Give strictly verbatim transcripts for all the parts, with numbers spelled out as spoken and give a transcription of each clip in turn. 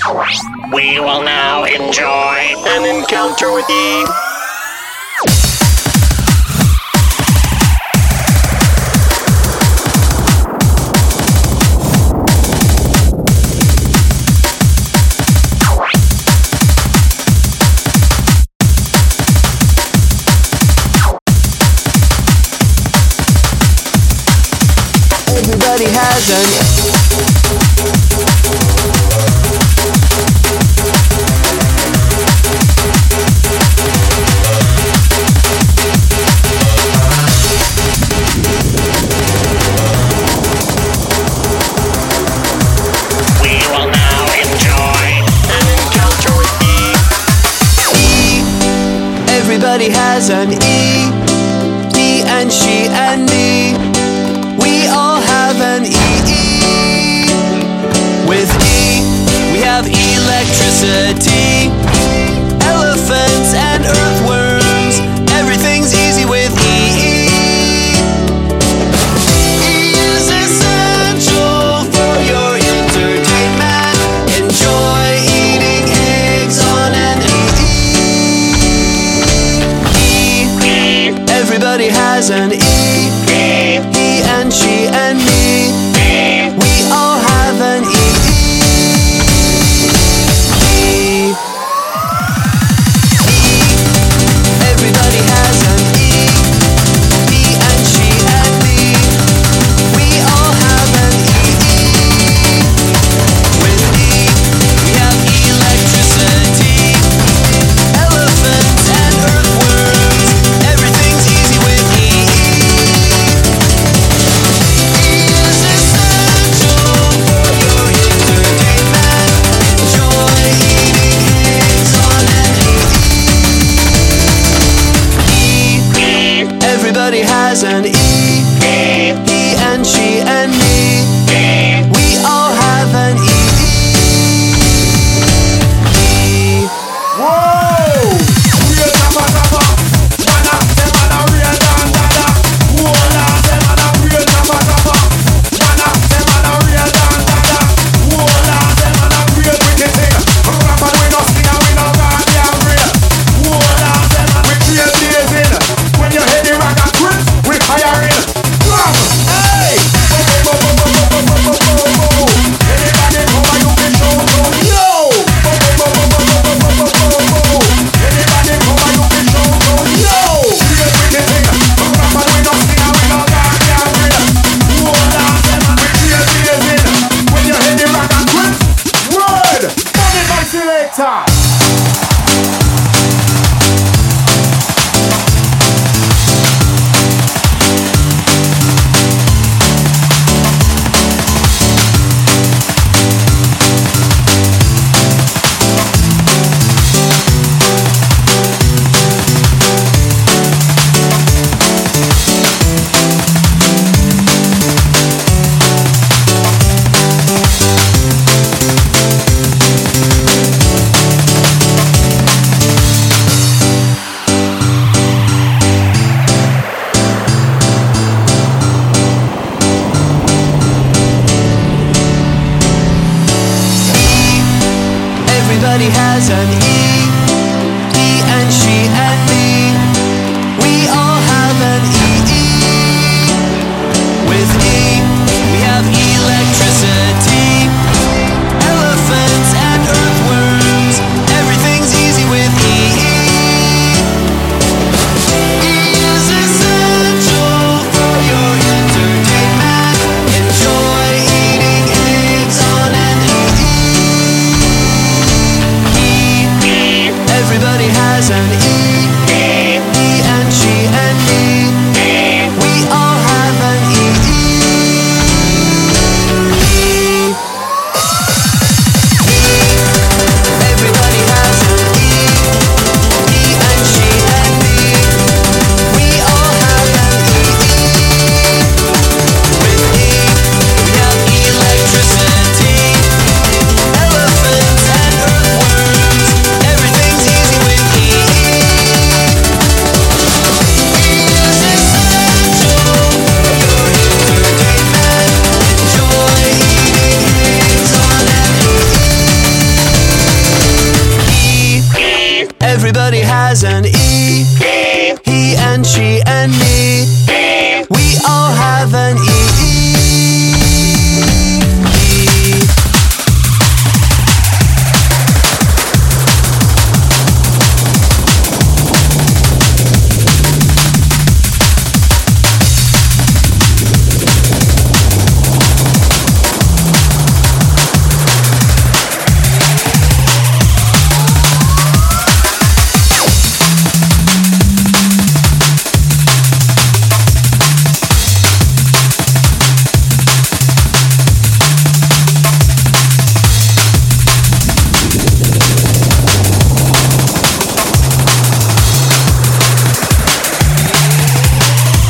We will now enjoy an encounter with E. Everybody has an We will now enjoy an encounter with E. E. Everybody has an E. He and she and me. We all have an E. With E, we have electricity, elephants and earthworms. Everything's easy with E. E is essential for your entertainment. Enjoy eating eggs on an E. E. Everybody has an E. He and she and me. We all have an E. E. E. Everybody has an E. He and she and me. We all have an E. With E, we have electricity, elephants and earthworms. Everything's easy with E. E is essential for your entertainment. Enjoy eating eggs on an E. E. Everybody has an E. He and she and me. We all have an E. E. Whoa! Real tapa tapa, mana se mana real dan dada. Wola se mana real tapa tapa, mana se mana real dan dada. Wola se mana real wicked thing. Rapper we no sing and we no goddamn real. Wola se mana we create blazing. When you hear the rock and crisp, we firing. Bam! Hey! Bo bo bo bo bo bo bo bo bo bo. Anybody come and you can show some yo. Bo bo bo bo bo bo bo bo bo bo. Anybody come and you can show some yo. Real wicked thing. Rapper we no sing and we no goddamn real. Wola se mana we create blazing. When you hear the rock and crisp, word. Money by selector. Everybody has an E. He and she and me. We all have an E. With E, we have electricity, elephants and earthworms. Everything's easy with E. E is essential for your entertainment. Enjoy eating eggs on an E. Everybody has an E. Everybody has an E. E. He and she and me. E. We all have an E. E.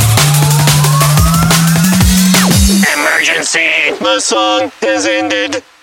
Emergency. The song has ended.